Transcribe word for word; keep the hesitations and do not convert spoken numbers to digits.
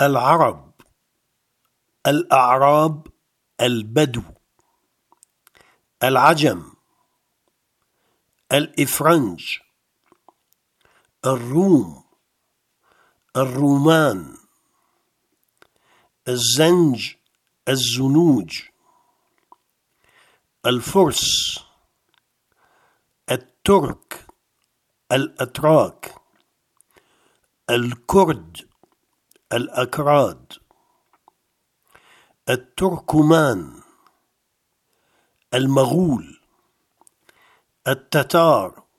العرب، الأعراب، البدو، العجم، الإفرنج، الروم، الرومان، الزنج، الزنوج، الفرس، الترك، الأتراك، الكرد، الأكراد، التركمان، المغول، التتار،